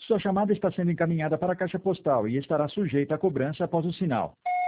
Sua chamada está sendo encaminhada para a caixa postal e estará sujeita a cobrança após o sinal.